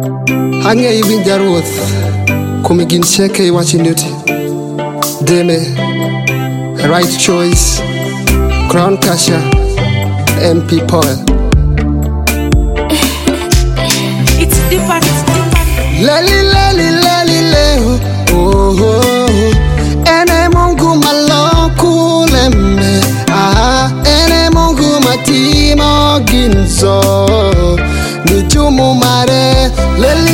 Hanya ibin Jaruoth kumigin sheke iwachinuti Deme Right Choice Crown Kasha MP Poel It's different. Leli leo oh ene Mungu maloku lembe ene Mungu matimo ginzo ni jumu mare leli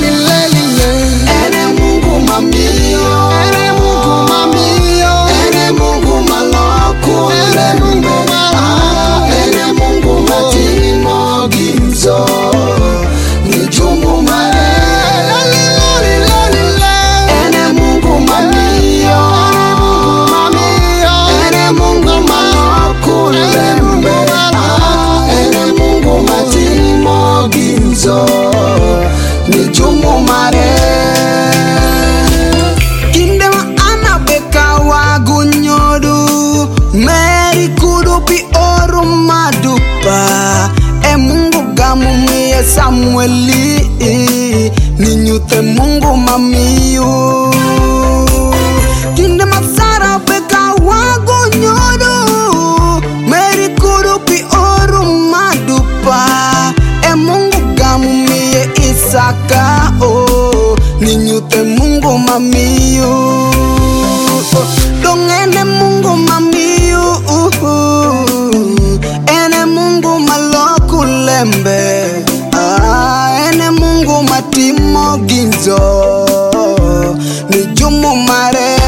ene Mungu mamio ene Mungu maloku lembe ene Mungu matimo ginzo ni jumu mare ni jumu mare kindema anabeka wagunyodu meri kudupi oru madupa Mungu gamumie Samueli ninyute Mungu mamiyu kindema sara beka wagunyodu meri kudupi oru madupa Mungu gamumie Isaka ninyute Mungu mamiyu dongene Mungu mamiyu ene Mungu maloku lembe ene Mungu matimo ginzo ni jumu mare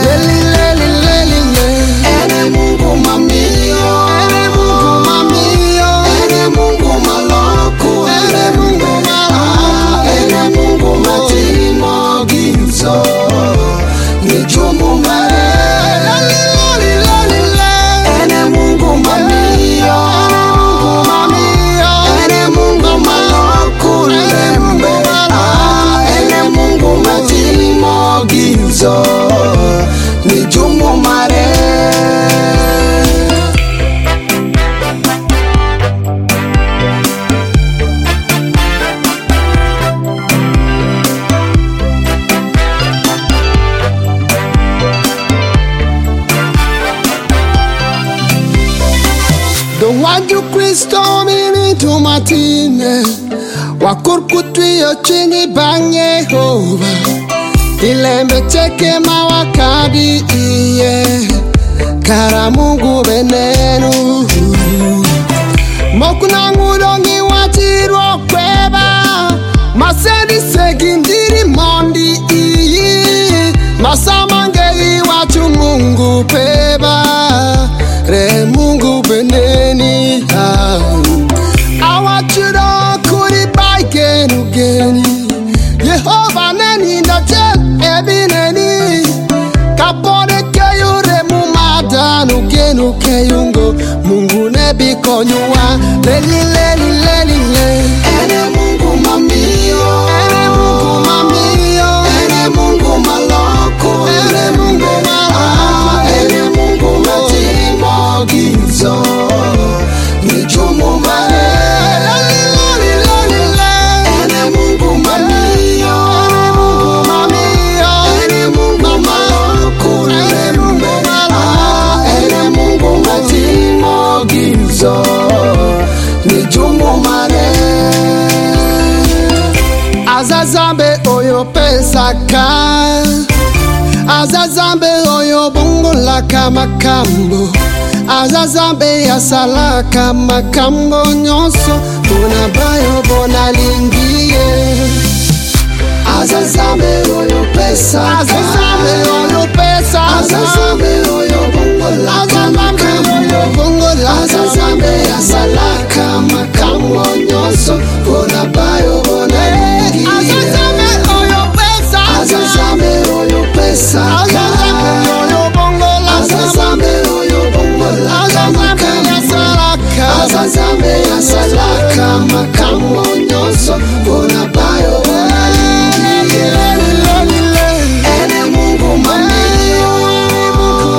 ene Mungu mamiyu ene Mungu maloku ene Mungu matimo ginzo ni jumu mare ene Mungu mamiyo ene Mungu maloku lembe ene Mungu matimo ginzo ni jumu mare Waju Kristo mimi tumatine wakurkutwiyo chini bang Yehova ilembe cheke mawakadi iye kara Mungu benenu mokunangu dongi wachiro kweba masedi segindiri mondi iyi masamangei wachu Mungu peba re Mungu beneni awachiro kuri baigenu geni Yehova neni ndache ebineni kapore keyure mumadanu genu keyungo Mungu nebi konyua leli ene Mungu mamiyo ene Mungu maloko ene Mungu matimo ginzo ni jumu mare ene Mungu mamiyo ene Mungu maloko ene Mungu matimo ginzo ni jumu mare azazambe oyo pesaka azazambe oyo bongola kama kambo azazambe yasalaka makambo nyonso bona bayo bona lingie azazambe oyo pesa azazambe oyo bongola kama kambo azazambe yasalaka makambo nyonso bona bayo bona lingie azazambe oyo pesa azazambe oyo bongola azazambe yasalaka makambo nyonso bona bayo bona lingie ene Mungu mamiyo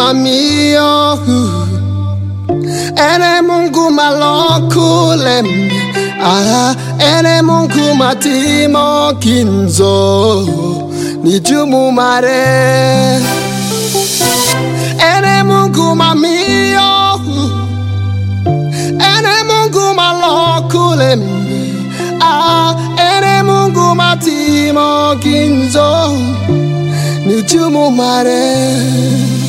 mamio, ene Mungu malokulem, ene Mungu matimo kinzo, ni jumu mare. Ene Mungu mamio, ene Mungu malokulem, ene Mungu matimo kinzo, ni jumu mare.